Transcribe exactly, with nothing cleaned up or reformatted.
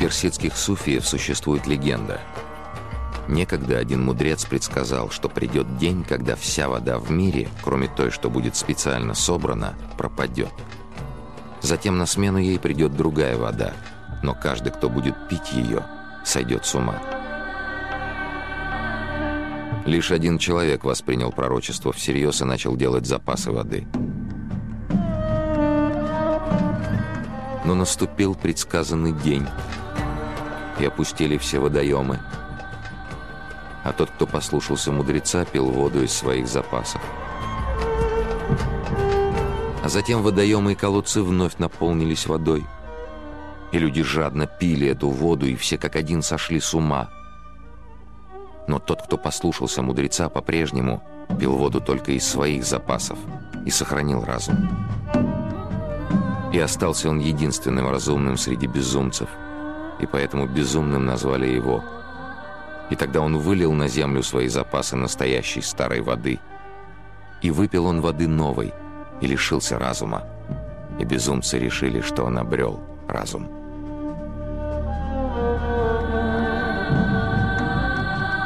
персидских суфиев существует легенда. Некогда один мудрец предсказал, что придет день, когда вся вода в мире, кроме той, что будет специально собрана, пропадет. Затем на смену ей придет другая вода, но каждый, кто будет пить ее, сойдет с ума. Лишь один человек воспринял пророчество всерьез и начал делать запасы воды. Но наступил предсказанный день, и опустили все водоемы. А тот, кто послушался мудреца, пил воду из своих запасов. А затем водоемы и колодцы вновь наполнились водой. И люди жадно пили эту воду, и все как один сошли с ума. Но тот, кто послушался мудреца, по-прежнему пил воду только из своих запасов и сохранил разум. И остался он единственным разумным среди безумцев, и поэтому безумным назвали его. И тогда он вылил на землю свои запасы настоящей старой воды. И выпил он воды новой, и лишился разума. И безумцы решили, что он обрел разум.